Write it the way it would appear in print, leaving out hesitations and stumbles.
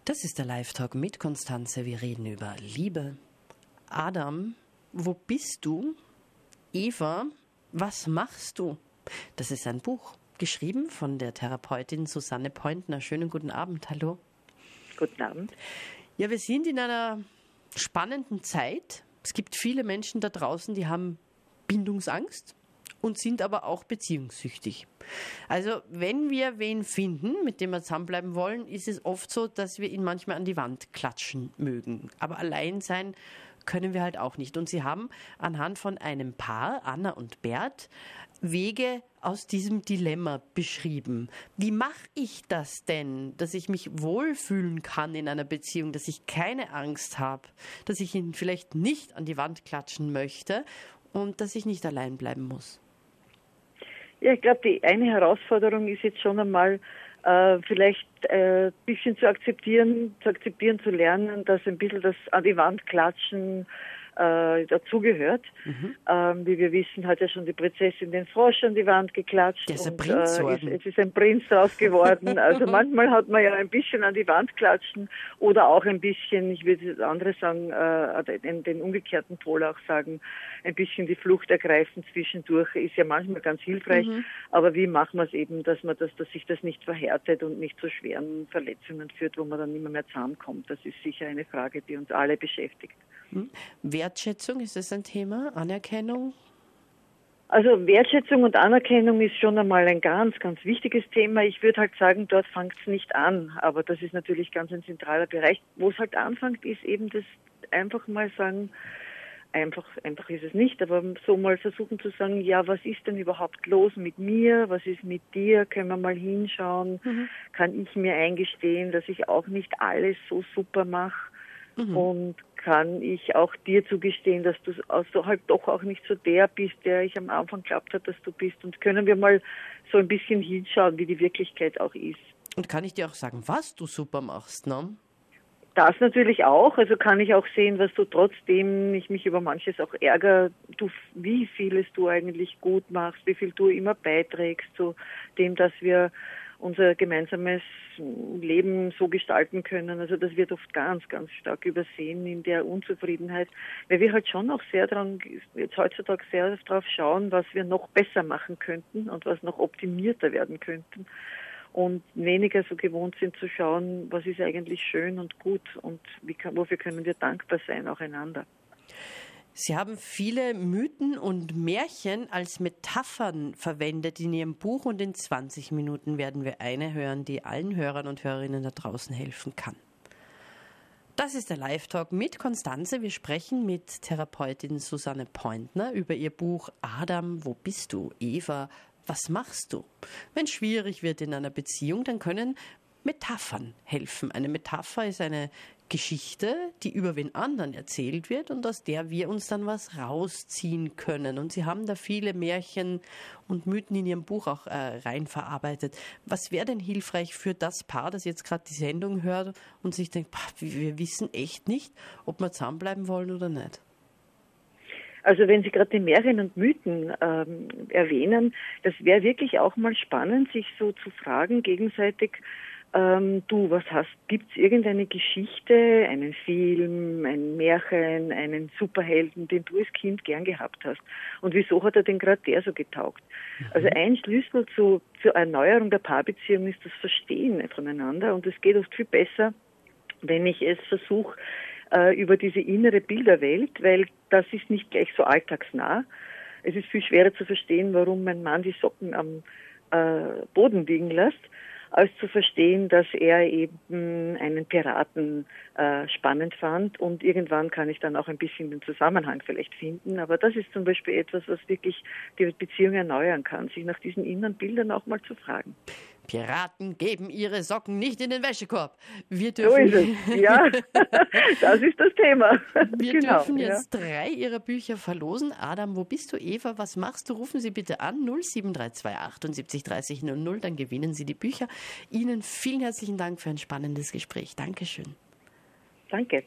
Das ist der Live-Talk mit Constanze. Wir reden über Liebe. Adam, wo bist du? Eva, was machst du? Das ist ein Buch, geschrieben von der Therapeutin Susanne Pointner. Schönen guten Abend, hallo. Guten Abend. Ja, wir sind in einer spannenden Zeit. Es gibt viele Menschen da draußen, die haben Bindungsangst und sind aber auch beziehungssüchtig. Also wenn wir wen finden, mit dem wir zusammenbleiben wollen, ist es oft so, dass wir ihn manchmal an die Wand klatschen mögen. Aber allein sein können wir halt auch nicht. Und sie haben anhand von einem Paar, Anna und Bert, Wege aus diesem Dilemma beschrieben. Wie mache ich das denn, dass ich mich wohlfühlen kann in einer Beziehung, dass ich keine Angst habe, dass ich ihn vielleicht nicht an die Wand klatschen möchte und dass ich nicht allein bleiben muss? Ja, ich glaube, die eine Herausforderung ist jetzt schon einmal, vielleicht ein bisschen zu akzeptieren, zu lernen, dass ein bisschen das an die Wand klatschen dazugehört. Wie wir wissen, hat ja schon die Prinzessin den Frosch an die Wand geklatscht. Der ist ein Prinz geworden. Es ist ein Prinz draus geworden. Also manchmal hat man ja ein bisschen an die Wand klatschen oder auch ein bisschen, ich würde das andere sagen, den umgekehrten Pol auch sagen, ein bisschen die Flucht ergreifen zwischendurch ist ja manchmal ganz hilfreich. Aber wie machen wir es eben, dass sich das nicht verhärtet und nicht zu schweren Verletzungen führt, wo man dann nicht mehr zusammenkommt? Das ist sicher eine Frage, die uns alle beschäftigt. Wertschätzung, ist das ein Thema? Anerkennung? Also Wertschätzung und Anerkennung ist schon einmal ein ganz, ganz wichtiges Thema. Ich würde halt sagen, dort fängt es nicht an. Aber das ist natürlich ganz ein zentraler Bereich. Wo es halt anfängt, ist eben das einfach mal sagen, einfach ist es nicht, aber so mal versuchen zu sagen, ja, was ist denn überhaupt los mit mir? Was ist mit dir? Können wir mal hinschauen? Kann ich mir eingestehen, dass ich auch nicht alles so super mache? Und kann ich auch dir zugestehen, dass du halt doch auch nicht so der bist, der ich am Anfang glaubt habe, dass du bist. Und können wir mal so ein bisschen hinschauen, wie die Wirklichkeit auch ist. Und kann ich dir auch sagen, was du super machst, ne? Das natürlich auch. Also kann ich auch sehen, was du trotzdem, ich mich über manches auch ärgere, wie vieles du eigentlich gut machst, wie viel du immer beiträgst zu dem, dass wir unser gemeinsames Leben so gestalten können. Also das wird oft ganz, ganz stark übersehen in der Unzufriedenheit, weil wir halt schon auch jetzt heutzutage sehr darauf schauen, was wir noch besser machen könnten und was noch optimierter werden könnten und weniger so gewohnt sind zu schauen, was ist eigentlich schön und gut und wofür können wir dankbar sein, auch einander. Sie haben viele Mythen und Märchen als Metaphern verwendet in Ihrem Buch und in 20 Minuten werden wir eine hören, die allen Hörern und Hörerinnen da draußen helfen kann. Das ist der Live-Talk mit Constanze. Wir sprechen mit Therapeutin Susanne Pointner über ihr Buch Adam, wo bist du? Eva, was machst du? Wenn es schwierig wird in einer Beziehung, dann können Metaphern helfen. Eine Metapher ist eine Geschichte, die über wen anderen erzählt wird und aus der wir uns dann was rausziehen können. Und Sie haben da viele Märchen und Mythen in Ihrem Buch auch rein verarbeitet. Was wäre denn hilfreich für das Paar, das jetzt gerade die Sendung hört und sich denkt, wir wissen echt nicht, ob wir zusammenbleiben wollen oder nicht? Also wenn Sie gerade die Märchen und Mythen erwähnen, das wäre wirklich auch mal spannend, sich so zu fragen gegenseitig, gibt's irgendeine Geschichte, einen Film, ein Märchen, einen Superhelden, den du als Kind gern gehabt hast? Und wieso hat er denn gerade der so getaugt? Also ein Schlüssel zur Erneuerung der Paarbeziehung ist das Verstehen voneinander und es geht oft viel besser, wenn ich es versuche, über diese innere Bilderwelt, weil das ist nicht gleich so alltagsnah. Es ist viel schwerer zu verstehen, warum mein Mann die Socken am Boden liegen lässt, als zu verstehen, dass er eben einen Piraten spannend fand und irgendwann kann ich dann auch ein bisschen den Zusammenhang vielleicht finden. Aber das ist zum Beispiel etwas, was wirklich die Beziehung erneuern kann, sich nach diesen inneren Bildern auch mal zu fragen. Piraten geben ihre Socken nicht in den Wäschekorb. Wir So dürfen, ist es, ja, das ist das Thema. wir dürfen jetzt 3 Ihrer Bücher verlosen. Adam, wo bist du? Eva, was machst du? Rufen Sie bitte an 07328 78 30 00, dann gewinnen Sie die Bücher. Ihnen vielen herzlichen Dank für ein spannendes Gespräch. Dankeschön. Danke.